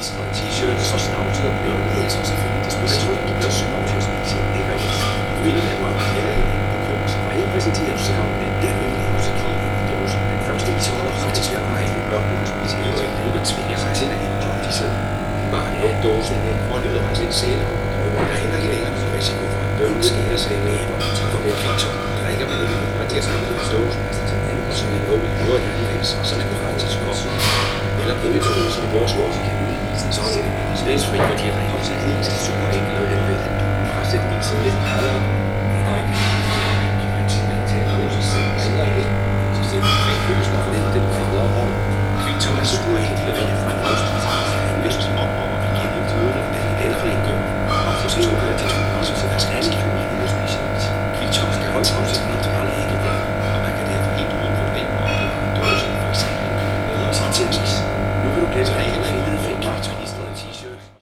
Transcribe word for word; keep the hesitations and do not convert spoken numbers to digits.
og t-shirt, så snavset og blev jeg elsker selvfølgelig. Det skulle jeg tror, du bliver syg over til at spise. Ikke hvad jeg vil have mig heller ikke på krogen. Så var jeg præsenteret, så kom den der nye musik i dåsen. Den første i så var der faktisk at ej, det børn kunne spise hele tiden. Det var tvinge sig til at hente op. De sådan bare lukke dåsen og lyder faktisk lidt senere. Der er heller ikke længere noget risiko for, at døren skærer sig med og tager for mere kvikt. Der er ikke med det, og det er sammen med dåsen. Og så er det åbent, hvor jeg anvendes, og så er det faktisk godt. Eller pengetonen, som i vores ord kan udvise. Så er det spænsfri, hvor de regner sig helt til super enkelt og helvede. Bare sætte det sådan lidt hardere. Og ikke man tænker, at taler ud, så sidder man ikke. Så ser man fri køsner, og det er det, der er bedre om. Kvikt, som er super enkelt, og det er fra en afstand.